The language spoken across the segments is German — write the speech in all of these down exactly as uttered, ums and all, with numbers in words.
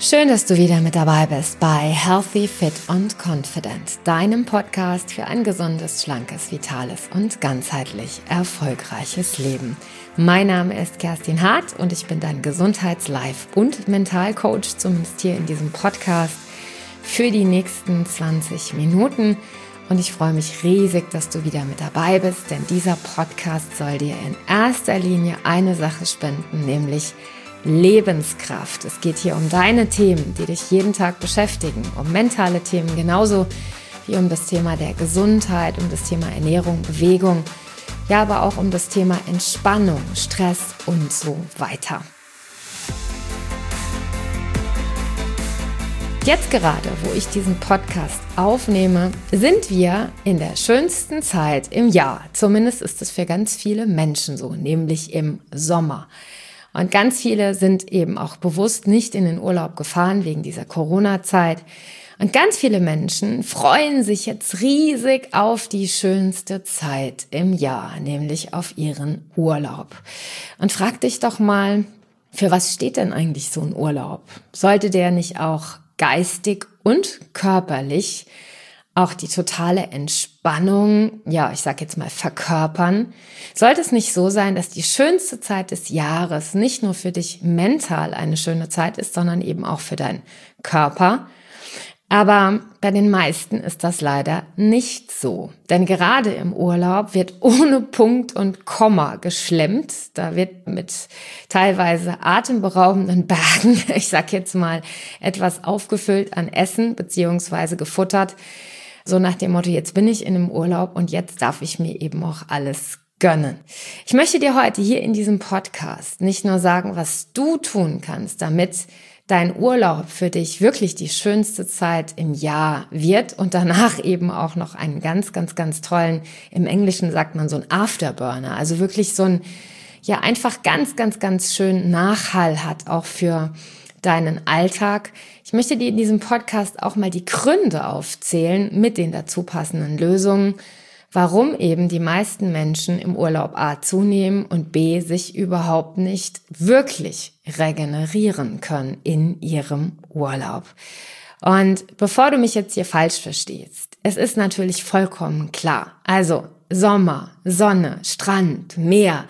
Schön, dass du wieder mit dabei bist bei Healthy, Fit und Confident, deinem Podcast für ein gesundes, schlankes, vitales und ganzheitlich erfolgreiches Leben. Mein Name ist Kerstin Hart und ich bin dein Gesundheits-, Life- und Mentalcoach, zumindest hier in diesem Podcast, für die nächsten zwanzig Minuten. Und ich freue mich riesig, dass du wieder mit dabei bist, denn dieser Podcast soll dir in erster Linie eine Sache spenden, nämlich Lebenskraft. Es geht hier um deine Themen, die dich jeden Tag beschäftigen, um mentale Themen genauso wie um das Thema der Gesundheit, um das Thema Ernährung, Bewegung, ja, aber auch um das Thema Entspannung, Stress und so weiter. Jetzt gerade, wo ich diesen Podcast aufnehme, sind wir in der schönsten Zeit im Jahr. Zumindest ist es für ganz viele Menschen so, nämlich im Sommer. Und ganz viele sind eben auch bewusst nicht in den Urlaub gefahren wegen dieser Corona-Zeit. Und ganz viele Menschen freuen sich jetzt riesig auf die schönste Zeit im Jahr, nämlich auf ihren Urlaub. Und frag dich doch mal, für was steht denn eigentlich so ein Urlaub? Sollte der nicht auch geistig und körperlich auch die totale Entspannung, ja, ich sag jetzt mal verkörpern? Sollte es nicht so sein, dass die schönste Zeit des Jahres nicht nur für dich mental eine schöne Zeit ist, sondern eben auch für deinen Körper? Aber bei den meisten ist das leider nicht so. Denn gerade im Urlaub wird ohne Punkt und Komma geschlemmt. Da wird mit teilweise atemberaubenden Bergen, ich sag jetzt mal, etwas aufgefüllt an Essen beziehungsweise gefuttert. So nach dem Motto, jetzt bin ich in einem Urlaub und jetzt darf ich mir eben auch alles gönnen. Ich möchte dir heute hier in diesem Podcast nicht nur sagen, was du tun kannst, damit dein Urlaub für dich wirklich die schönste Zeit im Jahr wird und danach eben auch noch einen ganz, ganz, ganz tollen, im Englischen sagt man so ein Afterburner, also wirklich so ein, ja einfach ganz, ganz, ganz schön Nachhall hat, auch für deinen Alltag. Ich möchte dir in diesem Podcast auch mal die Gründe aufzählen mit den dazu passenden Lösungen, warum eben die meisten Menschen im Urlaub A zunehmen und B sich überhaupt nicht wirklich regenerieren können in ihrem Urlaub. Und bevor du mich jetzt hier falsch verstehst, es ist natürlich vollkommen klar. Also Sommer, Sonne, Strand, Meer,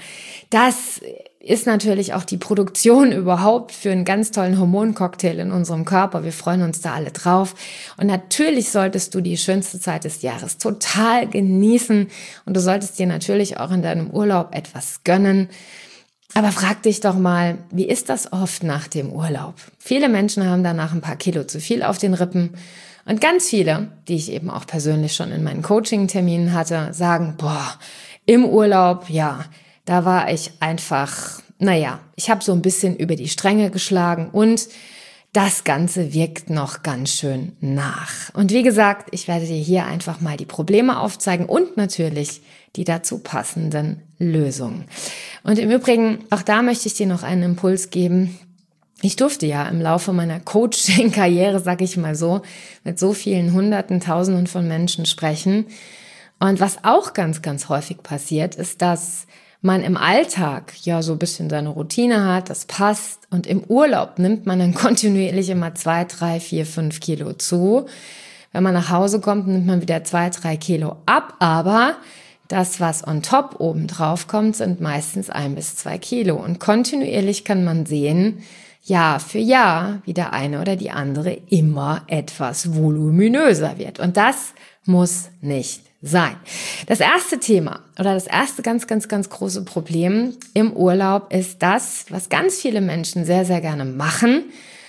das ist natürlich auch die Produktion überhaupt für einen ganz tollen Hormoncocktail in unserem Körper. Wir freuen uns da alle drauf. Und natürlich solltest du die schönste Zeit des Jahres total genießen. Und du solltest dir natürlich auch in deinem Urlaub etwas gönnen. Aber frag dich doch mal, wie ist das oft nach dem Urlaub? Viele Menschen haben danach ein paar Kilo zu viel auf den Rippen. Und ganz viele, die ich eben auch persönlich schon in meinen Coaching-Terminen hatte, sagen, boah, im Urlaub, ja, da war ich einfach, naja, ich habe so ein bisschen über die Stränge geschlagen und das Ganze wirkt noch ganz schön nach. Und wie gesagt, ich werde dir hier einfach mal die Probleme aufzeigen und natürlich die dazu passenden Lösungen. Und im Übrigen, auch da möchte ich dir noch einen Impuls geben. Ich durfte ja im Laufe meiner Coaching-Karriere, sag ich mal so, mit so vielen Hunderten, Tausenden von Menschen sprechen. Und was auch ganz, ganz häufig passiert, ist, dass man im Alltag ja so ein bisschen seine Routine hat, das passt. Und im Urlaub nimmt man dann kontinuierlich immer zwei, drei, vier, fünf Kilo zu. Wenn man nach Hause kommt, nimmt man wieder zwei, drei Kilo ab. Aber das, was on top oben drauf kommt, sind meistens ein bis zwei Kilo. Und kontinuierlich kann man sehen, Jahr für Jahr, wie der eine oder die andere immer etwas voluminöser wird. Und das muss nicht sein. Das erste Thema oder das erste ganz, ganz, ganz große Problem im Urlaub ist das, was ganz viele Menschen sehr, sehr gerne machen,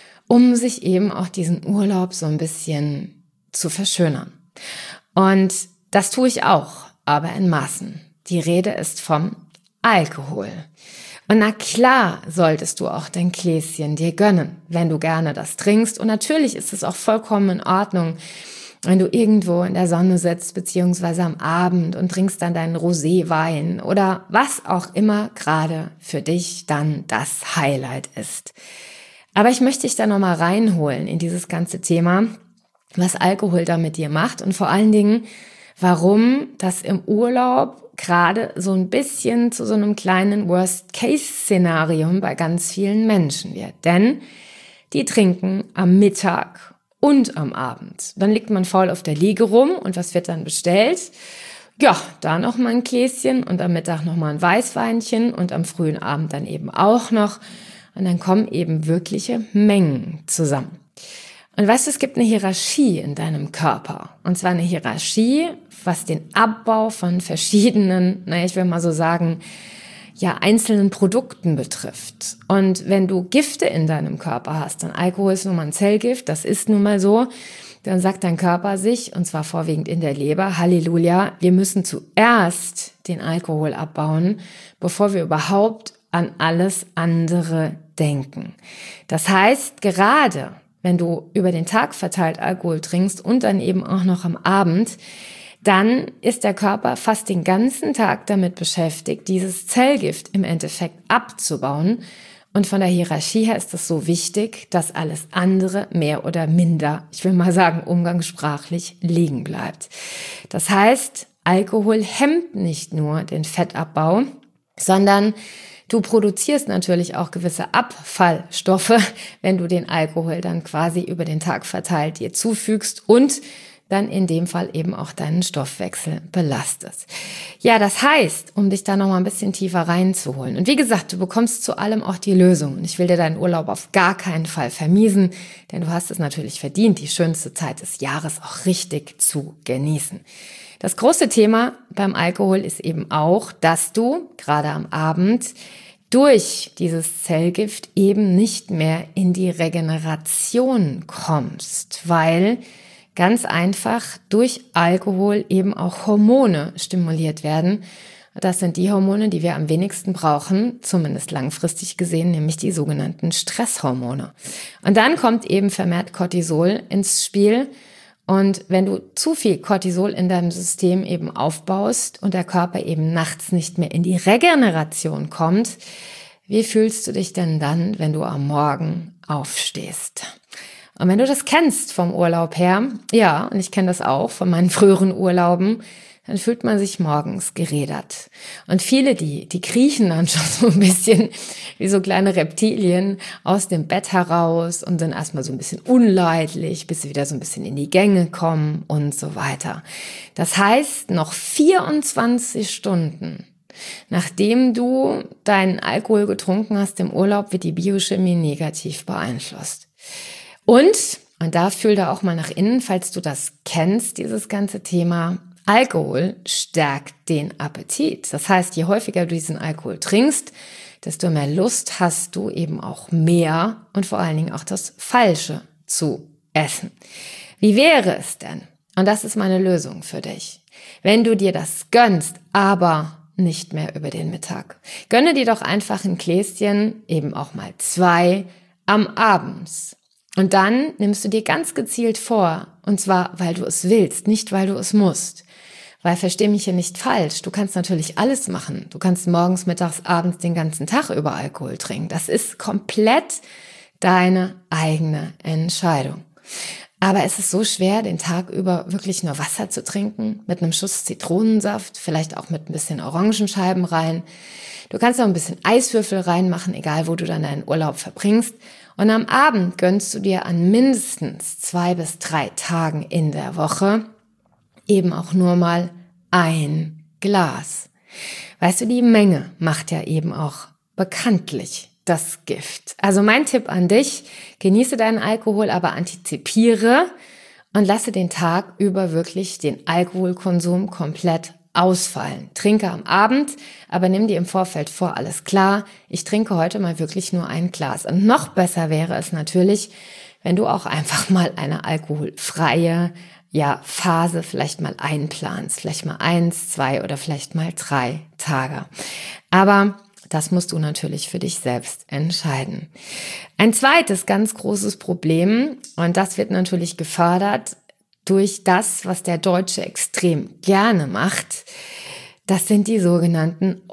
um sich eben auch diesen Urlaub so ein bisschen zu verschönern. Und das tue ich auch, aber in Maßen. Die Rede ist vom Alkohol. Und na klar solltest du auch dein Gläschen dir gönnen, wenn du gerne das trinkst. Und natürlich ist es auch vollkommen in Ordnung, wenn du irgendwo in der Sonne sitzt, beziehungsweise am Abend und trinkst dann deinen Roséwein oder was auch immer gerade für dich dann das Highlight ist. Aber ich möchte dich da nochmal reinholen in dieses ganze Thema, was Alkohol da mit dir macht und vor allen Dingen, warum das im Urlaub gerade so ein bisschen zu so einem kleinen Worst-Case-Szenario bei ganz vielen Menschen wird. Denn die trinken am Mittag und am Abend. Dann liegt man faul auf der Liege rum und was wird dann bestellt? Ja, da noch mal ein Gläschen und am Mittag noch mal ein Weißweinchen und am frühen Abend dann eben auch noch. Und dann kommen eben wirkliche Mengen zusammen. Und weißt du, es gibt eine Hierarchie in deinem Körper. Und zwar eine Hierarchie, was den Abbau von verschiedenen, naja, ich will mal so sagen, ja, einzelnen Produkten betrifft. Und wenn du Gifte in deinem Körper hast, dann Alkohol ist nun mal ein Zellgift, das ist nun mal so, dann sagt dein Körper sich, und zwar vorwiegend in der Leber, Halleluja, wir müssen zuerst den Alkohol abbauen, bevor wir überhaupt an alles andere denken. Das heißt, gerade wenn du über den Tag verteilt Alkohol trinkst und dann eben auch noch am Abend, dann ist der Körper fast den ganzen Tag damit beschäftigt, dieses Zellgift im Endeffekt abzubauen. Und von der Hierarchie her ist es so wichtig, dass alles andere mehr oder minder, ich will mal sagen, umgangssprachlich liegen bleibt. Das heißt, Alkohol hemmt nicht nur den Fettabbau, sondern du produzierst natürlich auch gewisse Abfallstoffe, wenn du den Alkohol dann quasi über den Tag verteilt dir zufügst und dann in dem Fall eben auch deinen Stoffwechsel belastest. Ja, das heißt, um dich da nochmal ein bisschen tiefer reinzuholen. Und wie gesagt, du bekommst zu allem auch die Lösung. Und ich will dir deinen Urlaub auf gar keinen Fall vermiesen, denn du hast es natürlich verdient, die schönste Zeit des Jahres auch richtig zu genießen. Das große Thema beim Alkohol ist eben auch, dass du gerade am Abend durch dieses Zellgift eben nicht mehr in die Regeneration kommst, weil ganz einfach durch Alkohol eben auch Hormone stimuliert werden. Das sind die Hormone, die wir am wenigsten brauchen, zumindest langfristig gesehen, nämlich die sogenannten Stresshormone. Und dann kommt eben vermehrt Cortisol ins Spiel. Und wenn du zu viel Cortisol in deinem System eben aufbaust und der Körper eben nachts nicht mehr in die Regeneration kommt, wie fühlst du dich denn dann, wenn du am Morgen aufstehst? Und wenn du das kennst vom Urlaub her, ja, und ich kenne das auch von meinen früheren Urlauben, dann fühlt man sich morgens gerädert. Und viele, die, die kriechen dann schon so ein bisschen wie so kleine Reptilien aus dem Bett heraus und dann erstmal so ein bisschen unleidlich, bis sie wieder so ein bisschen in die Gänge kommen und so weiter. Das heißt, noch vierundzwanzig Stunden, nachdem du deinen Alkohol getrunken hast im Urlaub, wird die Biochemie negativ beeinflusst. Und, und da fühl da auch mal nach innen, falls du das kennst, dieses ganze Thema, Alkohol stärkt den Appetit. Das heißt, je häufiger du diesen Alkohol trinkst, desto mehr Lust hast du eben auch mehr und vor allen Dingen auch das Falsche zu essen. Wie wäre es denn? Und das ist meine Lösung für dich. Wenn du dir das gönnst, aber nicht mehr über den Mittag. Gönne dir doch einfach ein Gläschen, eben auch mal zwei, am Abend. Und dann nimmst du dir ganz gezielt vor, und zwar, weil du es willst, nicht weil du es musst. Weil, versteh mich hier nicht falsch, du kannst natürlich alles machen. Du kannst morgens, mittags, abends den ganzen Tag über Alkohol trinken. Das ist komplett deine eigene Entscheidung. Aber es ist so schwer, den Tag über wirklich nur Wasser zu trinken, mit einem Schuss Zitronensaft, vielleicht auch mit ein bisschen Orangenscheiben rein. Du kannst auch ein bisschen Eiswürfel reinmachen, egal wo du dann deinen Urlaub verbringst. Und am Abend gönnst du dir an mindestens zwei bis drei Tagen in der Woche eben auch nur mal ein Glas. Weißt du, die Menge macht ja eben auch bekanntlich das Gift. Also mein Tipp an dich, genieße deinen Alkohol, aber antizipiere und lasse den Tag über wirklich den Alkoholkonsum komplett ausfallen. Trinke am Abend, aber nimm dir im Vorfeld vor, alles klar, ich trinke heute mal wirklich nur ein Glas. Und noch besser wäre es natürlich, wenn du auch einfach mal eine alkoholfreie ja, Phase vielleicht mal einplanst. Vielleicht mal eins, zwei oder vielleicht mal drei Tage. Aber das musst du natürlich für dich selbst entscheiden. Ein zweites ganz großes Problem, und das wird natürlich gefördert durch das, was der Deutsche extrem gerne macht, das sind die sogenannten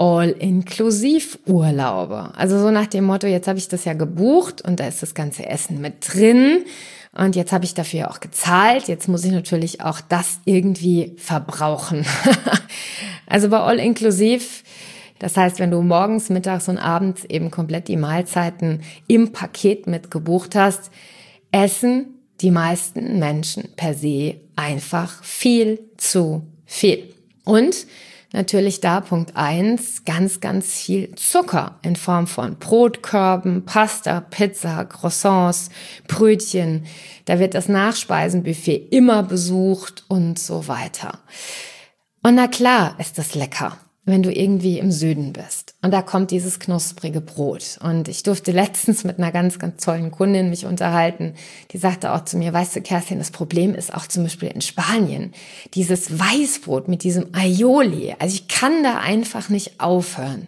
All-Inklusiv-Urlaube. Also so nach dem Motto, jetzt habe ich das ja gebucht und da ist das ganze Essen mit drin und jetzt habe ich dafür auch gezahlt, jetzt muss ich natürlich auch das irgendwie verbrauchen. Also bei All-Inklusiv, Das heißt, wenn du morgens, mittags und abends eben komplett die Mahlzeiten im Paket mit gebucht hast, essen die meisten Menschen per se einfach viel zu viel. Und natürlich da Punkt eins, ganz, ganz viel Zucker in Form von Brotkörben, Pasta, Pizza, Croissants, Brötchen. Da wird das Nachspeisenbuffet immer besucht und so weiter. Und na klar ist das lecker, wenn du irgendwie im Süden bist. Und da kommt dieses knusprige Brot. Und ich durfte letztens mit einer ganz, ganz tollen Kundin mich unterhalten. Die sagte auch zu mir, weißt du, Kerstin, das Problem ist auch zum Beispiel in Spanien, dieses Weißbrot mit diesem Aioli. Also ich kann da einfach nicht aufhören.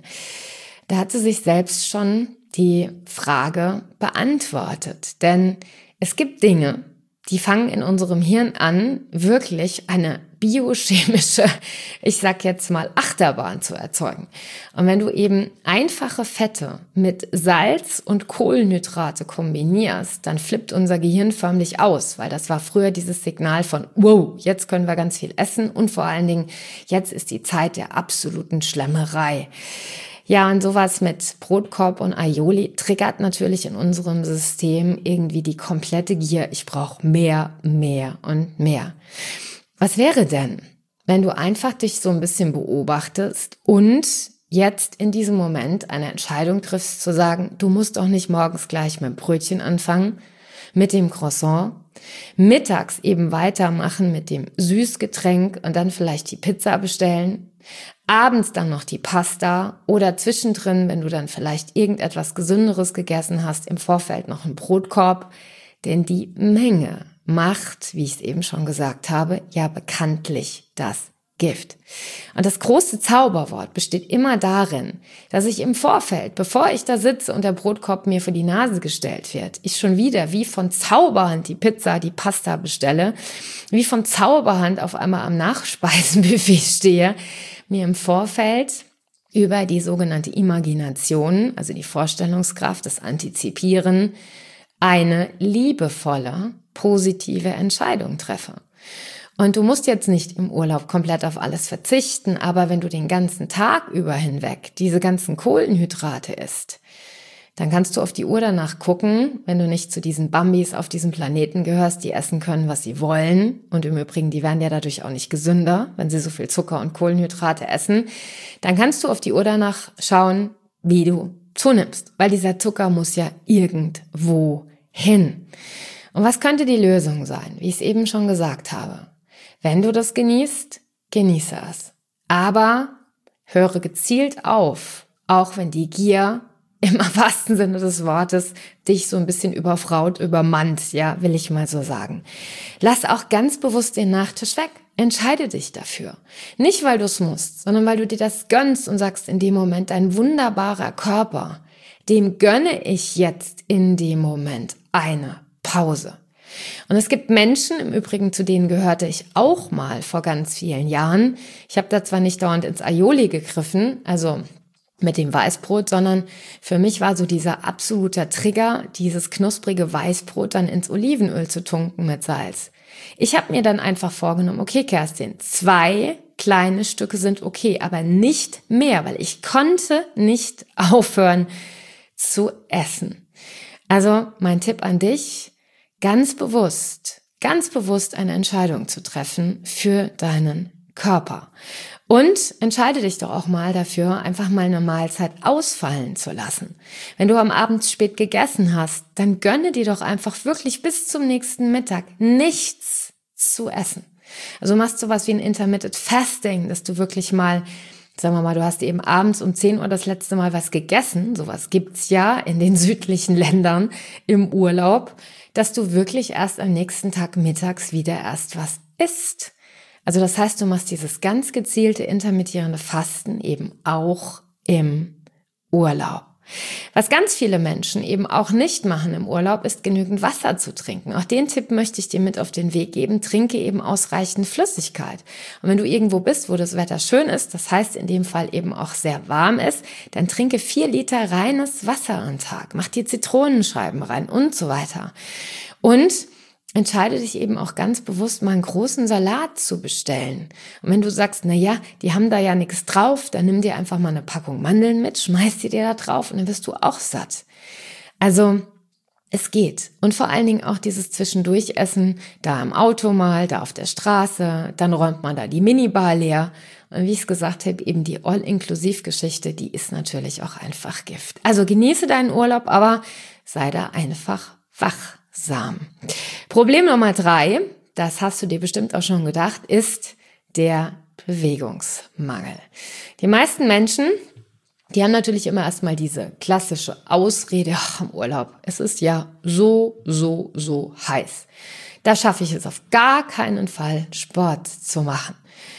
Da hat sie sich selbst schon die Frage beantwortet. Denn es gibt Dinge, die fangen in unserem Hirn an, wirklich eine biochemische, ich sag jetzt mal Achterbahn zu erzeugen. Und wenn du eben einfache Fette mit Salz und Kohlenhydrate kombinierst, dann flippt unser Gehirn förmlich aus, weil das war früher dieses Signal von, wow, jetzt können wir ganz viel essen und vor allen Dingen, jetzt ist die Zeit der absoluten Schlemmerei. Ja, und sowas mit Brotkorb und Aioli triggert natürlich in unserem System irgendwie die komplette Gier. Ich brauche mehr, mehr und mehr. Was wäre denn, wenn du einfach dich so ein bisschen beobachtest und jetzt in diesem Moment eine Entscheidung triffst, zu sagen, du musst doch nicht morgens gleich mit dem Brötchen anfangen, mit dem Croissant, mittags eben weitermachen mit dem Süßgetränk und dann vielleicht die Pizza bestellen, abends dann noch die Pasta oder zwischendrin, wenn du dann vielleicht irgendetwas Gesünderes gegessen hast, im Vorfeld noch einen Brotkorb, denn die Menge macht, wie ich es eben schon gesagt habe, ja bekanntlich das Gift. Und das große Zauberwort besteht immer darin, dass ich im Vorfeld, bevor ich da sitze und der Brotkorb mir vor die Nase gestellt wird, ich schon wieder wie von Zauberhand die Pizza, die Pasta bestelle, wie von Zauberhand auf einmal am Nachspeisenbuffet stehe, mir im Vorfeld über die sogenannte Imagination, also die Vorstellungskraft, das Antizipieren, eine liebevolle, positive Entscheidung treffe. Und du musst jetzt nicht im Urlaub komplett auf alles verzichten, aber wenn du den ganzen Tag über hinweg diese ganzen Kohlenhydrate isst, dann kannst du auf die Uhr danach gucken, wenn du nicht zu diesen Bambis auf diesem Planeten gehörst, die essen können, was sie wollen. Und im Übrigen, die werden ja dadurch auch nicht gesünder, wenn sie so viel Zucker und Kohlenhydrate essen. Dann kannst du auf die Uhr danach schauen, wie du zunimmst, weil dieser Zucker muss ja irgendwo hin. Und was könnte die Lösung sein? Wie ich es eben schon gesagt habe. Wenn du das genießt, genieße es. Aber höre gezielt auf, auch wenn die Gier im wahrsten Sinne des Wortes dich so ein bisschen überfraut, übermannt, ja, will ich mal so sagen. Lass auch ganz bewusst den Nachtisch weg. Entscheide dich dafür. Nicht, weil du es musst, sondern weil du dir das gönnst und sagst in dem Moment, dein wunderbarer Körper, dem gönne ich jetzt in dem Moment eine Pause. Und es gibt Menschen, im Übrigen zu denen gehörte ich auch mal vor ganz vielen Jahren. Ich habe da zwar nicht dauernd ins Aioli gegriffen, also mit dem Weißbrot, sondern für mich war so dieser absoluter Trigger, dieses knusprige Weißbrot dann ins Olivenöl zu tunken mit Salz. Ich habe mir dann einfach vorgenommen, okay Kerstin, zwei kleine Stücke sind okay, aber nicht mehr, weil ich konnte nicht aufhören zu essen. Also mein Tipp an dich, ganz bewusst, ganz bewusst eine Entscheidung zu treffen für deinen Körper. Und entscheide dich doch auch mal dafür, einfach mal eine Mahlzeit ausfallen zu lassen. Wenn du am Abend spät gegessen hast, dann gönne dir doch einfach wirklich bis zum nächsten Mittag nichts zu essen. Also machst sowas wie ein Intermittent Fasting, dass du wirklich mal, sagen wir mal, du hast eben abends um zehn Uhr das letzte Mal was gegessen, sowas gibt's ja in den südlichen Ländern im Urlaub, dass du wirklich erst am nächsten Tag mittags wieder erst was isst. Also das heißt, du machst dieses ganz gezielte intermittierende Fasten eben auch im Urlaub. Was ganz viele Menschen eben auch nicht machen im Urlaub, ist genügend Wasser zu trinken. Auch den Tipp möchte ich dir mit auf den Weg geben. Trinke eben ausreichend Flüssigkeit. Und wenn du irgendwo bist, wo das Wetter schön ist, das heißt in dem Fall eben auch sehr warm ist, dann trinke vier Liter reines Wasser am Tag. Mach dir Zitronenscheiben rein und so weiter. Und entscheide dich eben auch ganz bewusst, mal einen großen Salat zu bestellen. Und wenn du sagst, na ja, die haben da ja nichts drauf, dann nimm dir einfach mal eine Packung Mandeln mit, schmeiß die dir da drauf und dann wirst du auch satt. Also es geht. Und vor allen Dingen auch dieses Zwischendurchessen, da im Auto mal, da auf der Straße, dann räumt man da die Minibar leer. Und wie ich es gesagt habe, eben die All-Inklusiv-Geschichte, die ist natürlich auch einfach Gift. Also genieße deinen Urlaub, aber sei da einfach wachsam. Problem Nummer drei, das hast du dir bestimmt auch schon gedacht, ist der Bewegungsmangel. Die meisten Menschen, die haben natürlich immer erstmal diese klassische Ausrede, ach, im Urlaub, es ist ja so, so, so heiß. Da schaffe ich es auf gar keinen Fall, Sport zu machen.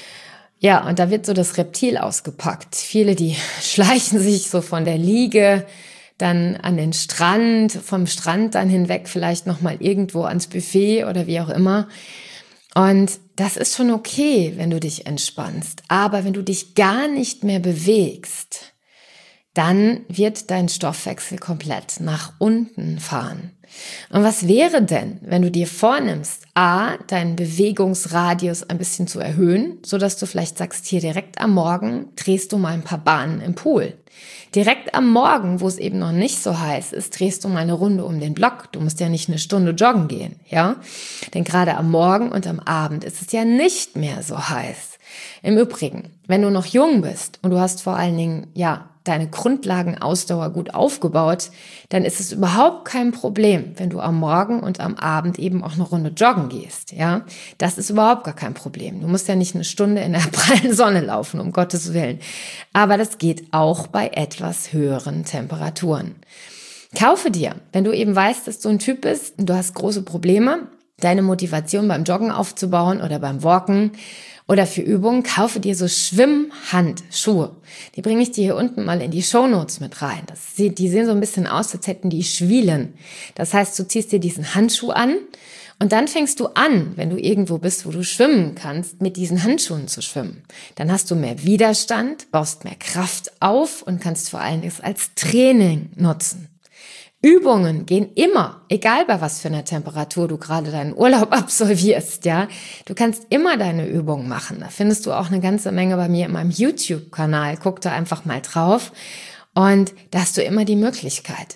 Ja, und da wird so das Reptil ausgepackt. Viele, die schleichen sich so von der Liege dann an den Strand, vom Strand dann hinweg vielleicht nochmal irgendwo ans Buffet oder wie auch immer. Und das ist schon okay, wenn du dich entspannst. Aber wenn du dich gar nicht mehr bewegst, dann wird dein Stoffwechsel komplett nach unten fahren. Und was wäre denn, wenn du dir vornimmst, a, deinen Bewegungsradius ein bisschen zu erhöhen, sodass du vielleicht sagst, hier direkt am Morgen drehst du mal ein paar Bahnen im Pool. Direkt am Morgen, wo es eben noch nicht so heiß ist, drehst du mal eine Runde um den Block. Du musst ja nicht eine Stunde joggen gehen, ja? Denn gerade am Morgen und am Abend ist es ja nicht mehr so heiß. Im Übrigen, wenn du noch jung bist und du hast vor allen Dingen, ja, deine Grundlagenausdauer gut aufgebaut, dann ist es überhaupt kein Problem, wenn du am Morgen und am Abend eben auch eine Runde joggen gehst, ja. Das ist überhaupt gar kein Problem. Du musst ja nicht eine Stunde in der prallen Sonne laufen, um Gottes Willen. Aber das geht auch bei etwas höheren Temperaturen. Kaufe dir, wenn du eben weißt, dass du ein Typ bist und du hast große Probleme, deine Motivation beim Joggen aufzubauen oder beim Walken, oder für Übungen, kaufe dir so Schwimmhandschuhe. Die bringe ich dir hier unten mal in die Shownotes mit rein. Das sieht, die sehen so ein bisschen aus, als hätten die Schwielen. Das heißt, du ziehst dir diesen Handschuh an und dann fängst du an, wenn du irgendwo bist, wo du schwimmen kannst, mit diesen Handschuhen zu schwimmen. Dann hast du mehr Widerstand, baust mehr Kraft auf und kannst vor allem das als Training nutzen. Übungen gehen immer, egal bei was für einer Temperatur du gerade deinen Urlaub absolvierst, ja. Du kannst immer deine Übungen machen. Da findest du auch eine ganze Menge bei mir in meinem YouTube-Kanal. Guck da einfach mal drauf. Und da hast du immer die Möglichkeit.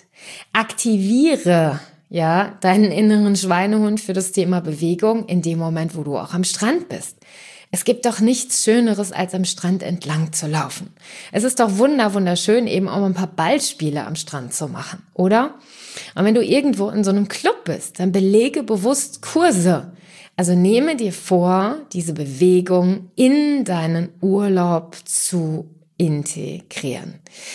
Aktiviere, ja, deinen inneren Schweinehund für das Thema Bewegung in dem Moment, wo du auch am Strand bist. Es gibt doch nichts Schöneres, als am Strand entlang zu laufen. Es ist doch wunder, wunderschön, eben auch mal ein paar Ballspiele am Strand zu machen, oder? Und wenn du irgendwo in so einem Club bist, dann belege bewusst Kurse. Also nehme dir vor, diese Bewegung in deinen Urlaub zu integrieren.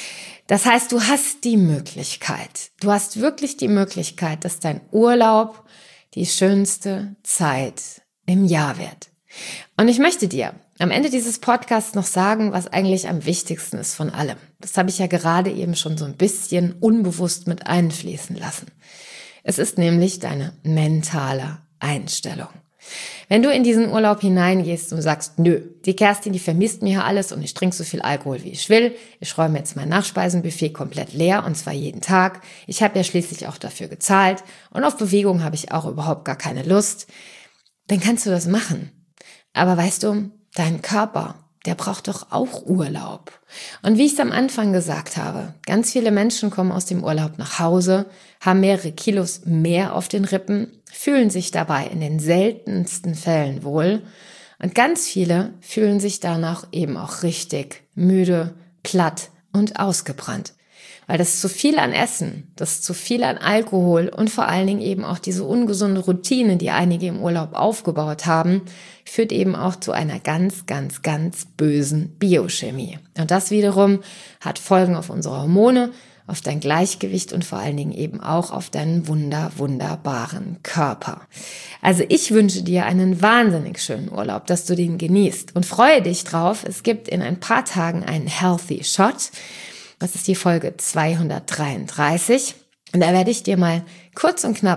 Das heißt, du hast die Möglichkeit, du hast wirklich die Möglichkeit, dass dein Urlaub die schönste Zeit im Jahr wird. Und ich möchte dir am Ende dieses Podcasts noch sagen, was eigentlich am wichtigsten ist von allem. Das habe ich ja gerade eben schon so ein bisschen unbewusst mit einfließen lassen. Es ist nämlich deine mentale Einstellung. Wenn du in diesen Urlaub hineingehst und sagst, nö, die Kerstin, die vermisst mir hier alles und ich trinke so viel Alkohol, wie ich will. Ich räume jetzt mein Nachspeisenbuffet komplett leer und zwar jeden Tag. Ich habe ja schließlich auch dafür gezahlt und auf Bewegung habe ich auch überhaupt gar keine Lust. Dann kannst du das machen. Aber weißt du, dein Körper, der braucht doch auch Urlaub. Und wie ich es am Anfang gesagt habe, ganz viele Menschen kommen aus dem Urlaub nach Hause, haben mehrere Kilos mehr auf den Rippen, fühlen sich dabei in den seltensten Fällen wohl. Und ganz viele fühlen sich danach eben auch richtig müde, platt und ausgebrannt. Weil das zu viel an Essen, das zu viel an Alkohol und vor allen Dingen eben auch diese ungesunde Routine, die einige im Urlaub aufgebaut haben, führt eben auch zu einer ganz, ganz, ganz bösen Biochemie. Und das wiederum hat Folgen auf unsere Hormone, auf dein Gleichgewicht und vor allen Dingen eben auch auf deinen wunder, wunderbaren Körper. Also ich wünsche dir einen wahnsinnig schönen Urlaub, dass du den genießt und freue dich drauf. Es gibt in ein paar Tagen einen Healthy Shot. Das ist die Folge zweihundertdreiunddreißig. Und da werde ich dir mal kurz und knapp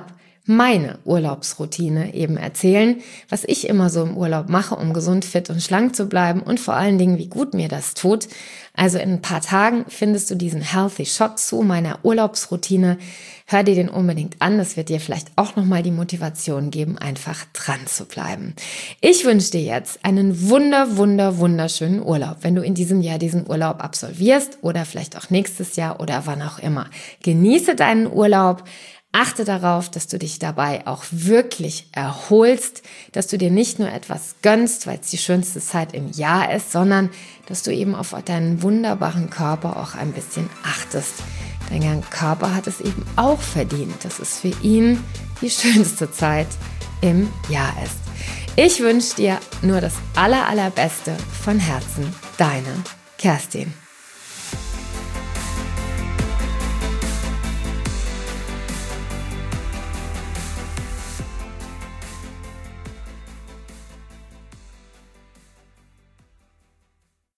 meine Urlaubsroutine eben erzählen, was ich immer so im Urlaub mache, um gesund, fit und schlank zu bleiben und vor allen Dingen, wie gut mir das tut. Also in ein paar Tagen findest du diesen Healthy Shot zu meiner Urlaubsroutine. Hör dir den unbedingt an, das wird dir vielleicht auch nochmal die Motivation geben, einfach dran zu bleiben. Ich wünsche dir jetzt einen wunder, wunder, wunderschönen Urlaub, wenn du in diesem Jahr diesen Urlaub absolvierst oder vielleicht auch nächstes Jahr oder wann auch immer. Genieße deinen Urlaub. Achte darauf, dass du dich dabei auch wirklich erholst, dass du dir nicht nur etwas gönnst, weil es die schönste Zeit im Jahr ist, sondern dass du eben auf deinen wunderbaren Körper auch ein bisschen achtest. Dein Körper hat es eben auch verdient, dass es für ihn die schönste Zeit im Jahr ist. Ich wünsche dir nur das aller, allerbeste von Herzen. Deine Kerstin.